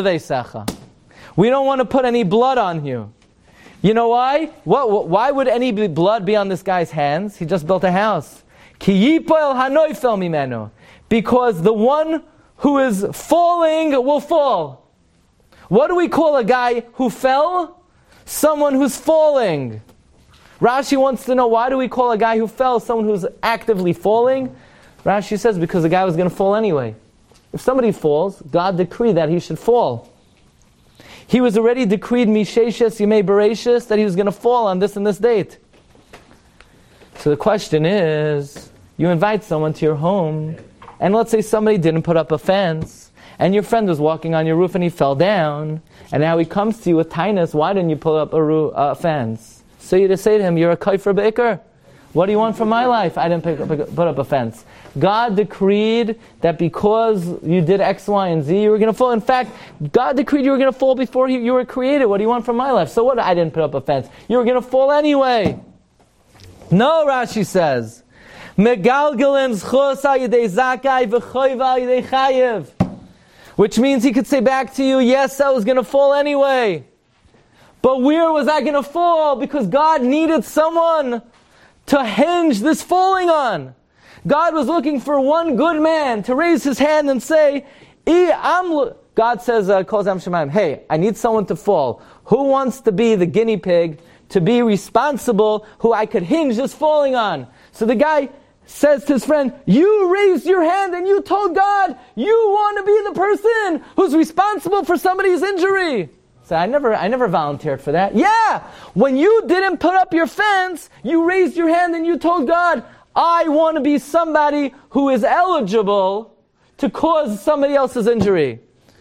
want to put any blood on you. You know why? Why would any blood be on this guy's hands? He just built a house. Because the one who is falling will fall. What do we call a guy who fell? Someone who's falling. Rashi wants to know, why do we call a guy who fell someone who's actively falling? Rashi says because the guy was going to fall anyway. If somebody falls, God decreed that he should fall. He was already decreed Misheshes Yimei Bereshis that he was going to fall on this and this date. So the question is, you invite someone to your home, and let's say somebody didn't put up a fence, and your friend was walking on your roof and he fell down, and now he comes to you with tinus, why didn't you put up a fence? So you just say to him, you're a kaifer baker. What do you want from my life? I didn't put up a fence. God decreed that because you did X, Y, and Z, you were going to fall. In fact, God decreed you were going to fall before you were created. What do you want from my life? So what? I didn't put up a fence. You were going to fall anyway. No, Rashi says. Which means he could say back to you, yes, I was going to fall anyway. But where was I going to fall? Because God needed someone to hinge this falling on. God was looking for one good man to raise his hand and say, God says, hey, I need someone to fall. Who wants to be the guinea pig, to be responsible, who I could hinge this falling on? So the guy says to his friend, you raised your hand and you told God you want to be the person who's responsible for somebody's injury. So I never volunteered for that. Yeah! When you didn't put up your fence, you raised your hand and you told God, I want to be somebody who is eligible to cause somebody else's injury.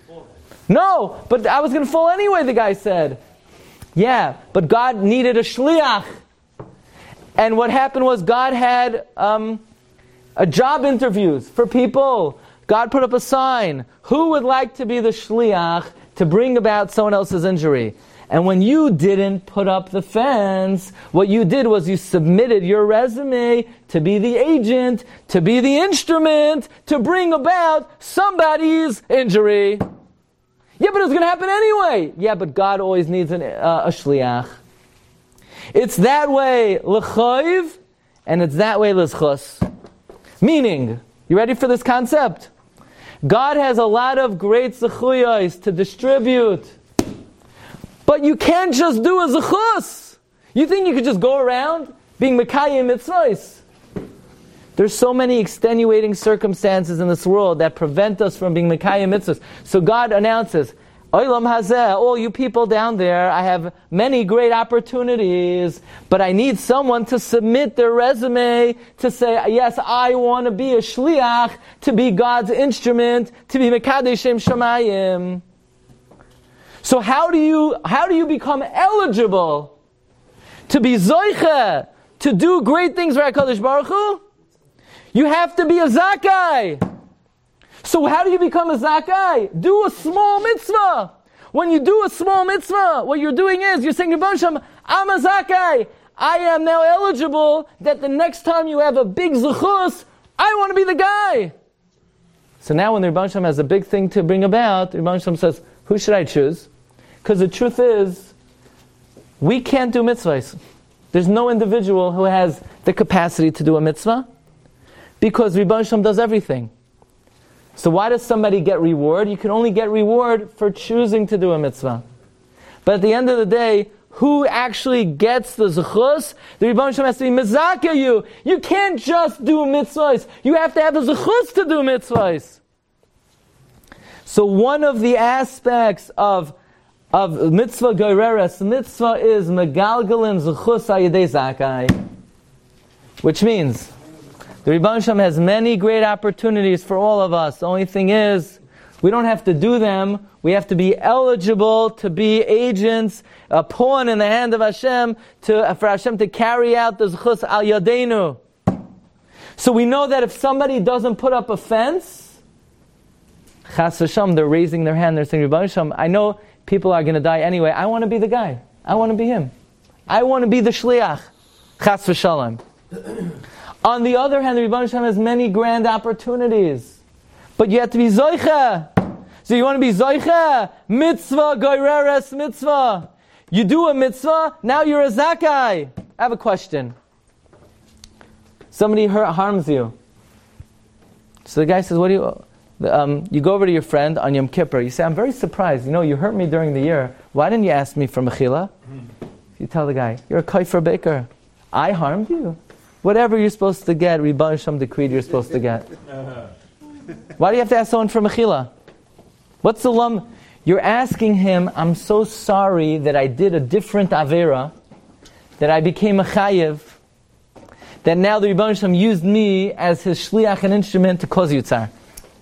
No, but I was going to fall anyway, the guy said. Yeah, but God needed a shliach. And what happened was God had a job interviews for people. God put up a sign. Who would like to be the shliach to bring about someone else's injury? And when you didn't put up the fence, what you did was you submitted your resume to be the agent, to be the instrument, to bring about somebody's injury. Yeah, but it was going to happen anyway. Yeah, but God always needs a shliach. It's that way l'chayv, and it's that way l'zchus. Meaning, you ready for this concept? God has a lot of great zechuyos to distribute. But you can't just do a zechus. You think you could just go around being mekayim mitzvahs? There's so many extenuating circumstances in this world that prevent us from being mekayim mitzvahs. So God announces, Olam hazeh, all you people down there, I have many great opportunities, but I need someone to submit their resume to say, yes, I want to be a shliach, to be God's instrument, to be mekadesh Shem Shamayim. So how do you become eligible to be zoiche, to do great things for HaKadosh Baruch Hu? You have to be a zakai. So how do you become a zakai? Do a small mitzvah. When you do a small mitzvah, what you're doing is, you're saying, Rebbeinu Shem, I'm a zakai. I am now eligible that the next time you have a big zechus, I want to be the guy. So now when the Rebbeinu Shem has a big thing to bring about, the Rebbeinu Shem says, who should I choose? Because the truth is, we can't do mitzvahs. There's no individual who has the capacity to do a mitzvah, because Rebbeinu Shem does everything. So why does somebody get reward? You can only get reward for choosing to do a mitzvah. But at the end of the day, who actually gets the zechus? The Rebbeinu Shem has to be mezakeh you. You can't just do mitzvahs. You have to have the zechus to do mitzvahs. So one of the aspects of mitzvah goreres, mitzvah is megalgalin zechus ayidei zakai. Which means, the Rebbeinu Shem has many great opportunities for all of us. The only thing is, we don't have to do them. We have to be eligible to be agents, a pawn in the hand of Hashem, for Hashem to carry out the zechus al yadeinu. So we know that if somebody doesn't put up a fence, chas v'sham, they're raising their hand, they're saying, Rebbeinu Shem, I know people are going to die anyway. I want to be the guy. I want to be him. I want to be the shliach. Chas v'shalom. On the other hand, the Rebbeinu Shem has many grand opportunities. But you have to be zoicha. So you want to be zoicha? Mitzvah, goireres mitzvah. You do a mitzvah, now you're a zakai. I have a question. Somebody harms you. So the guy says, what do you... you go over to your friend on Yom Kippur. You say, I'm very surprised. You hurt me during the year. Why didn't you ask me for mechila? You tell the guy, you're a kaifer baker. I harmed you. Whatever you're supposed to get, Rebbeinu Shem decreed you're supposed to get. Why do you have to ask someone for mechila? What's the lum? You're asking him, I'm so sorry that I did a different avera, that I became a chayiv, that now the Rebbeinu Shem used me as his shliach and instrument to cause you tzar.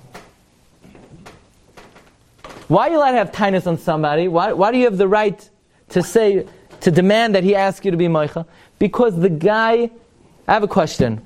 Why are you allowed to have tinus on somebody? Why do you have the right to demand that he ask you to be moicha? Because the guy... I have a question.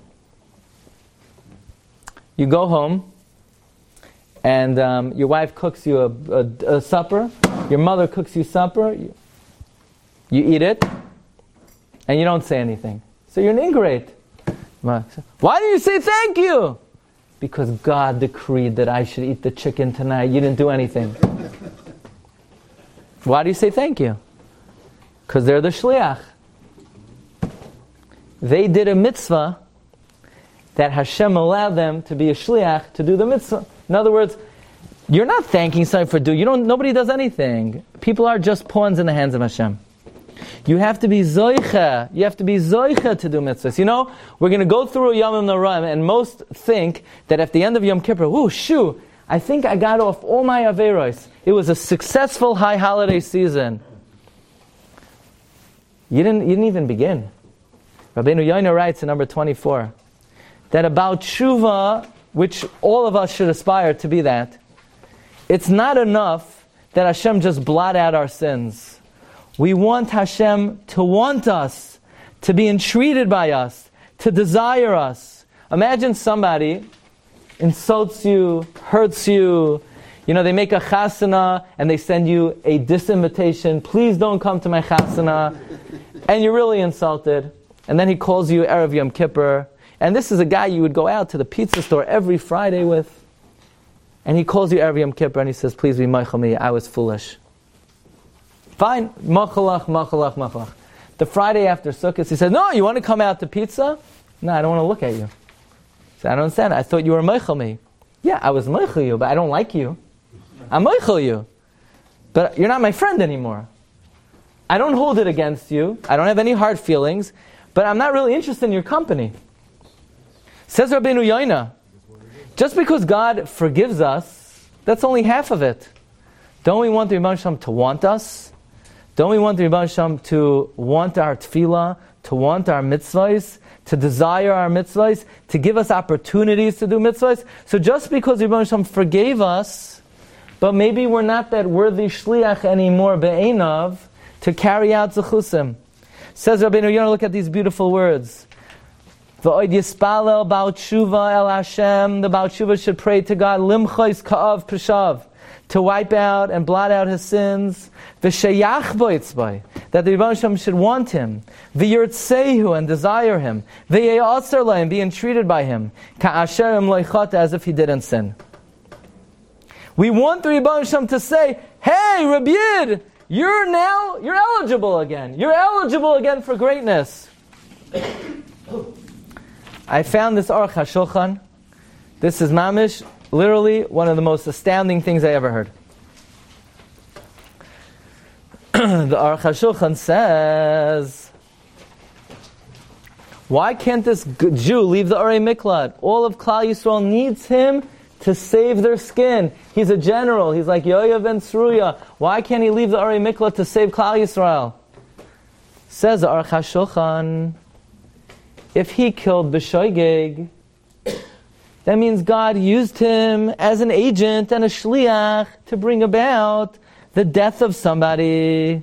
You go home, and your wife cooks you a supper. Your mother cooks you supper. You eat it, and you don't say anything. So you're an ingrate. Why do you say thank you? Because God decreed that I should eat the chicken tonight. You didn't do anything. Why do you say thank you? Because they're the shliach. They did a mitzvah that Hashem allowed them to be a shliach to do the mitzvah. In other words, you're not thanking someone for doing. Nobody does anything. People are just pawns in the hands of Hashem. You have to be zoicha. You have to be zoicha to do mitzvahs. We're going to go through a Yom Noraim, and most think that at the end of Yom Kippur, I think I got off all my averos. It was a successful high holiday season. You didn't even begin. Rabbeinu Yoina writes in number 24 that about tshuva, which all of us should aspire to be that, it's not enough that Hashem just blot out our sins. We want Hashem to want us, to be entreated by us, to desire us. Imagine somebody insults you, hurts you. You know, they make a chasana and they send you a disinvitation. Please don't come to my chasana. And you're really insulted. And then he calls you Erev Yom Kippur. And this is a guy you would go out to the pizza store every Friday with. And he calls you Erev Yom Kippur and he says, please be meichel me, I was foolish. Fine. Machalach. The Friday after Sukkot, he says, no, you want to come out to pizza? No, I don't want to look at you. So I don't understand. I thought you were meichel me. Yeah, I was meichel you, but I don't like you. I'm meichel you. But you're not my friend anymore. I don't hold it against you. I don't have any hard feelings. But I'm not really interested in your company. Says Rabbeinu Yoina, just because God forgives us, that's only half of it. Don't we want the Rebbeinu Shalom to want us? Don't we want the Rebbeinu Shalom to want our tefillah, to want our mitzvahs, to desire our mitzvahs, to give us opportunities to do mitzvahs? So just because the Rebbeinu Shalom forgave us, but maybe we're not that worthy shliach anymore, be'einav, to carry out zechusim. Says Rabbeinu Yonah, look at these beautiful words. V'oid yispalel ba'al tshuva el Hashem. The ba'al tshuva should pray to God, limchois ka'av peshav, to wipe out and blot out his sins. V'sheyach bo itzbay, that the Rebbeinu Shalom should want him. V'yirtzehu, and desire him. V'ye'asar lo, and be entreated by him. Ka'asher im lo yichata, as if he didn't sin. We want the Rebbeinu Shalom to say, hey, Rabbi Yid, you're eligible again. You're eligible again for greatness. I found this Aruch HaShulchan. This is mamish, literally one of the most astounding things I ever heard. The Aruch HaShulchan says, why can't this Jew leave the Arei Miklat? All of Klal Yisrael needs him to save their skin. He's a general. He's like Yoav ben Tzruya. Why can't he leave the Arei Miklat to save Klal Yisrael? Says the Aruch HaShulchan, if he killed B'shoigeg, that means God used him as an agent and a shliach to bring about the death of somebody.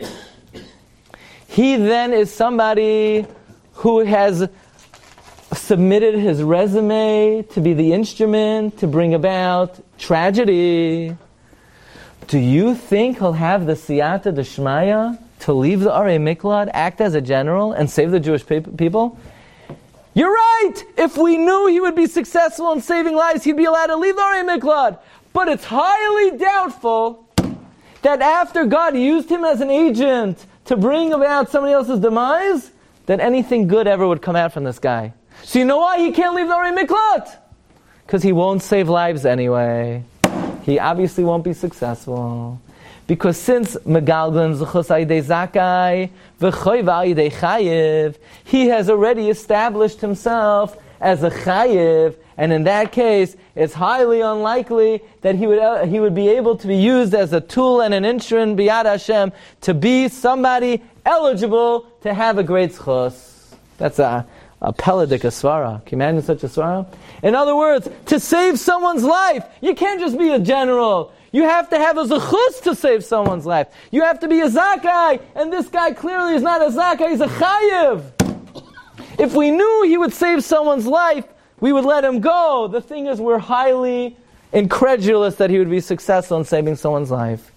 He then is somebody who has submitted his resume to be the instrument to bring about tragedy. Do you think he'll have the siyata d'shmaya to leave the Arei Miklat, act as a general, and save the Jewish people? You're right! If we knew he would be successful in saving lives, he'd be allowed to leave the Arei Miklat. But it's highly doubtful that after God used him as an agent to bring about somebody else's demise, that anything good ever would come out from this guy. So you know why he can't leave the Arei Miklat? Because he won't save lives anyway. He obviously won't be successful. Because since Megalgan Zechus Ayidei Zakai V'choy V'ayidei Chayiv, he has already established himself as a Chayiv, and in that case, it's highly unlikely that he would be able to be used as a tool and an instrument b'yad Hashem to be somebody eligible to have a great zchus. That's a peladik svara. Can you imagine such a svara? In other words, to save someone's life, you can't just be a general. You have to have a zechus to save someone's life. You have to be a zakai, and this guy clearly is not a zakai, he's a chayiv. If we knew he would save someone's life, we would let him go. The thing is, we're highly incredulous that he would be successful in saving someone's life.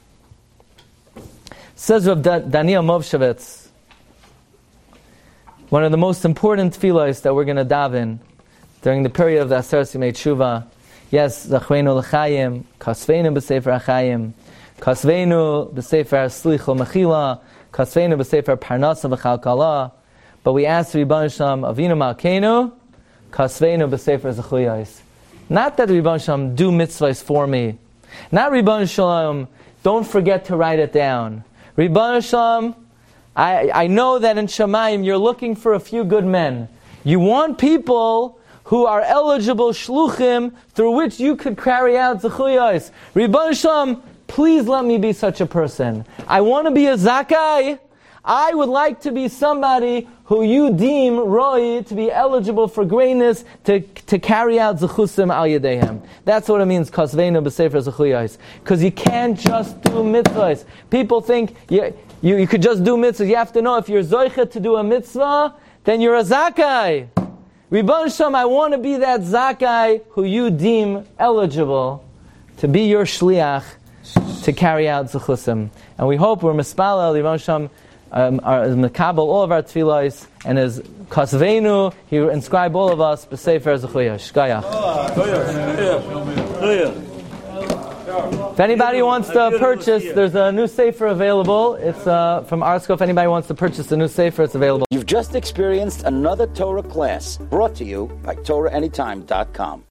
Says Rav Daniel Movshevitz, one of the most important tefillos that we're going to daven during the period of the Aseret Yimei Tshuva. Yes, Zachreinu l'chaim, Kasveinu b'sefer ha'chaim, Kasveinu b'sefer slicha mechila, Kasveinu b'sefer parnasa v'chalkala. But we ask Rebbeinu Shalom, Avinu Malkeinu, Kasveinu b'sefer zechuyos. Not that Rebbeinu Shalom do mitzvahs for me. Not Rebbeinu Shalom, don't forget to write it down. Rebbeinu Shalom, I know that in Shamayim you're looking for a few good men. You want people who are eligible shluchim through which you could carry out zechuyos. Ribbon Shalom, please let me be such a person. I want to be a zakai. I would like to be somebody who you deem roi to be eligible for greatness to carry out zechusim al yedehem. That's what it means, kasveinu b'sefer zechuyos. Because you can't just do mitzvahs. People think you could just do mitzvahs. You have to know if you're zoichet to do a mitzvah, then you're a zakai. Ribbon Shalom, I want to be that zakai who you deem eligible to be your shliach to carry out zechusim. And we hope we're mispalel, Ribbon Shalom, Mekabel all of our tefillos, and as Kasveinu, He inscribe all of us b'sefer zechuyah. Shkayach. If anybody wants to purchase, there's a new sefer available. It's from Arsko. If anybody wants to purchase the new sefer, it's available. You've just experienced another Torah class brought to you by TorahAnytime.com.